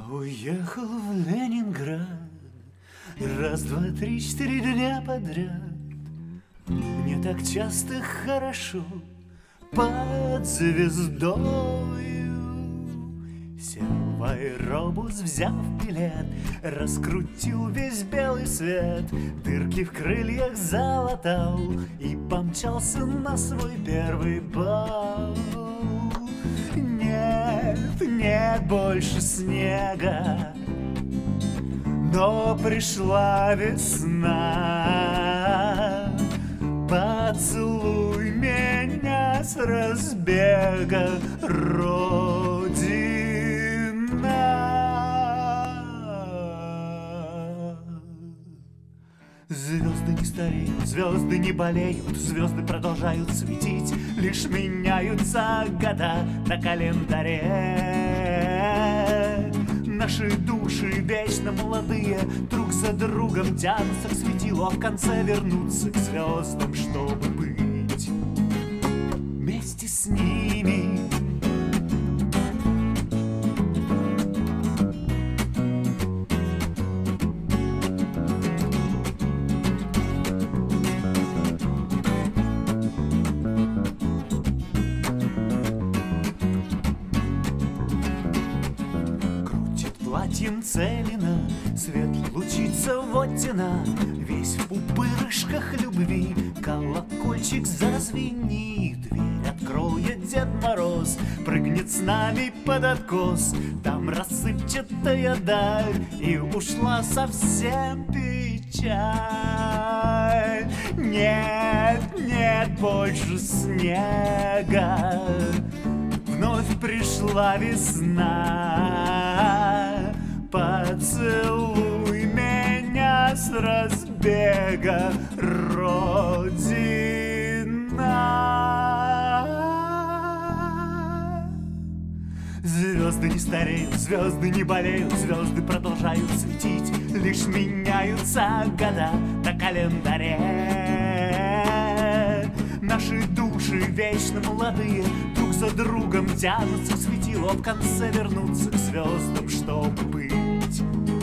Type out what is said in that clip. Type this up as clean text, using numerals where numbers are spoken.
Уехал в Ленинград раз, два, три, четыре дня подряд. Мне так часто хорошо под звездою. Сел в аэробус, взяв билет, раскрутил весь белый свет, дырки в крыльях залатал и помчался на свой первый бал. Нет, нет больше снега, но пришла весна. Поцелуй меня с разбега, Родина. Звезды не стареют, звезды не болеют, звезды продолжают светить, лишь меняются года на календаре. Наши души вечно молодые, друг за другом тянутся к светилу, а в конце вернуться к звездам, чтобы быть вместе с ними. Платьем целина, свет лучится, вот тена, весь в пупырышках любви, колокольчик зазвенит, дверь откроет Дед Мороз, прыгнет с нами под откос, там рассыпчатая даль, и ушла совсем печаль. Нет, нет больше снега, вновь пришла весна. Поцелуй меня с разбега, Родина. Звезды не стареют, звезды не болеют, звезды продолжают светить, лишь меняются года на календаре. Наши души вечно молодые, друг за другом тянутся к светилу, а в конце вернуться к звездам, чтобы быть